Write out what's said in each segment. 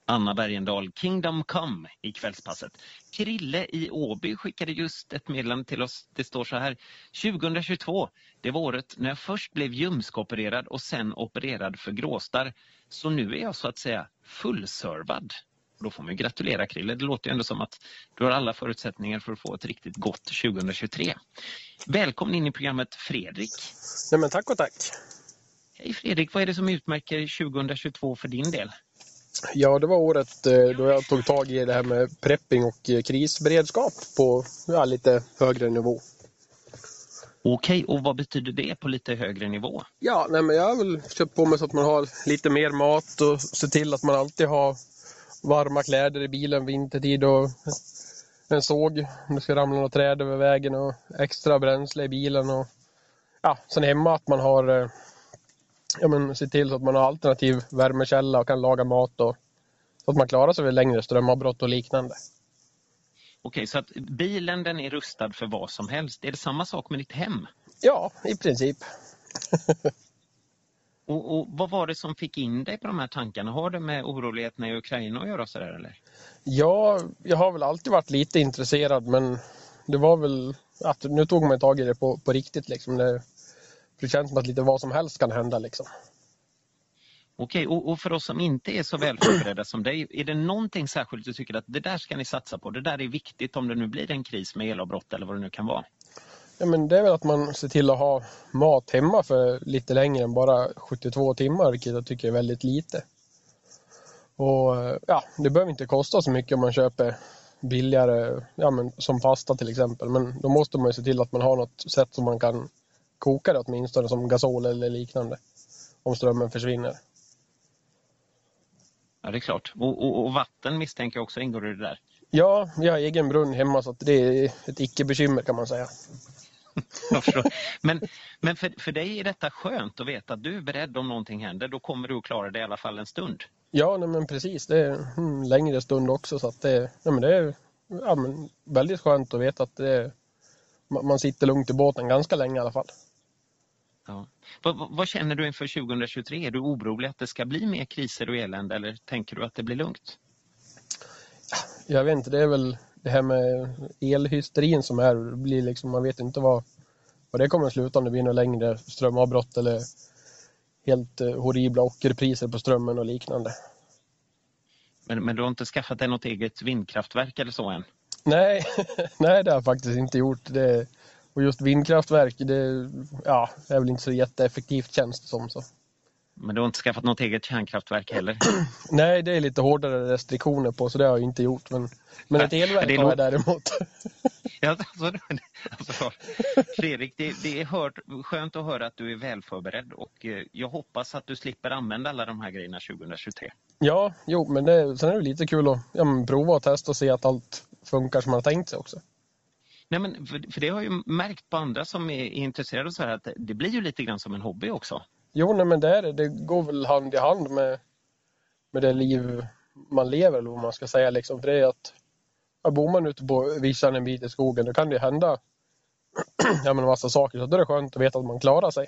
Anna Bergendahl, Kingdom Come i kvällspasset. Krille i Åby skickade just ett meddelande till oss. Det står så här: 2022, det var året när jag först blev ljumskopererad och sen opererad för gråstarr. Så nu är jag så att säga fullservad. Då får man gratulera Krille. Det låter ju ändå som att du har alla förutsättningar för att få ett riktigt gott 2023. Välkommen in i programmet Fredrik. Nej, men tack och tack. Hej Fredrik, vad är det som utmärker 2022 för din del? Ja, det var året då jag tog tag i det här med prepping och krisberedskap på lite högre nivå. Okej, och vad betyder det på lite högre nivå? Ja, nej, men jag har väl köpt på mig så att man har lite mer mat och se till att man alltid har varma kläder i bilen vintertid och en såg om det ska ramla något träd över vägen och extra bränsle i bilen och sen hemma att man har se till så att man har alternativ värmekälla och kan laga mat och så att man klarar sig vid längre strömavbrott och liknande. Okej, så att bilen den är rustad för vad som helst. Är det samma sak med ditt hem? Ja, i princip. och vad var det som fick in dig på de här tankarna? Har det med oroligheterna i Ukraina att göra så där eller? Ja, jag har väl alltid varit lite intresserad, men det var väl att nu tog man tag i det på riktigt liksom. Det känns som att lite vad som helst kan hända liksom. Okej, och för oss som inte är så väl förberedda som dig, är det någonting särskilt du tycker att det där ska ni satsa på? Det där är viktigt om det nu blir en kris med elavbrott eller vad det nu kan vara. Ja, men det är väl att man ser till att ha mat hemma för lite längre än bara 72 timmar, vilket jag tycker är väldigt lite. Och det behöver inte kosta så mycket om man köper billigare, som pasta till exempel. Men då måste man ju se till att man har något sätt som man kan koka det åtminstone, som gasol eller liknande, om strömmen försvinner. Ja, det är klart. Och vatten misstänker jag också ingår i det där. Ja, vi har egen brunn hemma så att det är ett icke-bekymmer kan man säga. Men för dig är detta skönt att veta att du är beredd om någonting händer. Då kommer du att klara det i alla fall en stund. Ja, nej, men precis. Det är en längre stund också. Så att det är väldigt skönt att veta att man sitter lugnt i båten ganska länge i alla fall. Ja. Vad känner du inför 2023? Är du orolig att det ska bli mer kriser och elände eller tänker du att det blir lugnt? Jag vet inte, det är väl det här med elhysterin som det blir liksom, man vet inte vad det kommer att sluta om det blir något längre strömavbrott eller helt horribla ockerpriser på strömmen och liknande. Men du har inte skaffat dig något eget vindkraftverk eller så än? Nej, nej, det har jag faktiskt inte gjort. Och just vindkraftverk, det är väl inte så jätteeffektivt känns det som så. Men du har inte skaffat något eget kärnkraftverk heller? Nej, det är lite hårdare restriktioner på så det har jag inte gjort. Men ett elverk har jag däremot. Alltså, Fredrik, det är skönt att höra att du är välförberedd och jag hoppas att du slipper använda alla de här grejerna 2023. Ja, men sen är det lite kul att prova och testa och se att allt funkar som man har tänkt sig också. Nej, men för det har jag ju märkt på andra som är intresserade så här att det blir ju lite grann som en hobby också. Jo, nej, men det går väl hand i hand med det liv man lever eller vad man ska säga liksom. För det är att bor man ute på vischan en bit i skogen, då kan det hända en massa saker. Så då är det skönt att veta att man klarar sig.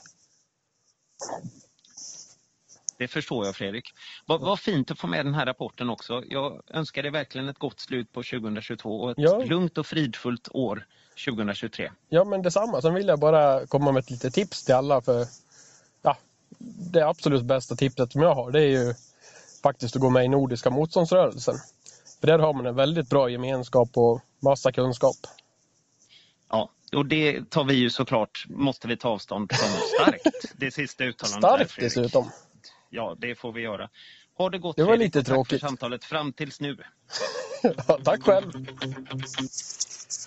Det förstår jag, Fredrik. Vad fint att få med den här rapporten också. Jag önskar dig verkligen ett gott slut på 2022 och ett lugnt och fridfullt år 2023. Ja, men detsamma. Sen vill jag bara komma med ett litet tips till alla. För det absolut bästa tipset som jag har, det är ju faktiskt att gå med i Nordiska motståndsrörelsen. För där har man en väldigt bra gemenskap och massa kunskap. Ja, och det tar vi ju såklart, måste vi ta avstånd från starkt. Det sista uttalandet. Starkt dessutom. Ja, det får vi göra. Ha det gott, det var Fredrik, lite tråkigt. Tack för samtalet fram tills nu. Ja, tack själv.